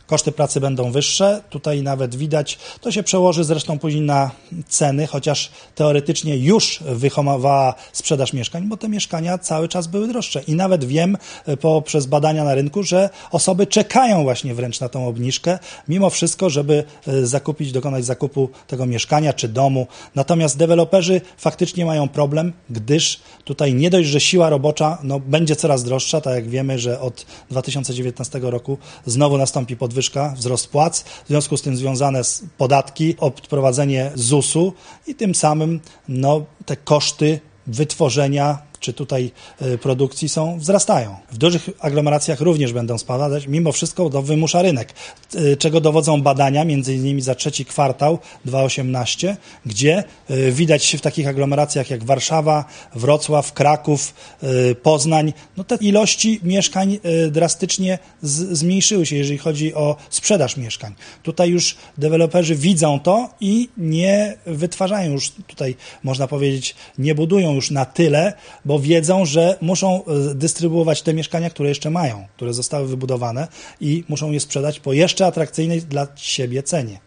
koszty pracy będą wyższe. Tutaj nawet widać, to się przełoży zresztą później na ceny, chociaż teoretycznie już wyhamowała sprzedaż mieszkań, bo te mieszkania cały czas były droższe. I nawet wiem poprzez badania na rynku, że osoby czekają właśnie wręcz na tą obniżkę, mimo wszystko, żeby dokonać zakupu tego mieszkania czy domu. Natomiast deweloperzy faktycznie mają problem, gdyż tutaj nie dość, że siła robocza będzie coraz droższa, tak jak wiemy, że od 2019 roku znowu nastąpi podwyżka, wzrost płac, w związku z tym związane podatki, odprowadzenie ZUS-u i tym samym te koszty wytworzenia czy tutaj produkcji wzrastają. W dużych aglomeracjach również będą spadać, mimo wszystko to wymusza rynek, czego dowodzą badania, między innymi za trzeci kwartał 2018, gdzie widać w takich aglomeracjach jak Warszawa, Wrocław, Kraków, Poznań, te ilości mieszkań drastycznie zmniejszyły się, jeżeli chodzi o sprzedaż mieszkań. Tutaj już deweloperzy widzą to i nie wytwarzają już tutaj, można powiedzieć, nie budują już na tyle, bo wiedzą, że muszą dystrybuować te mieszkania, które jeszcze mają, które zostały wybudowane i muszą je sprzedać po jeszcze atrakcyjnej dla siebie cenie.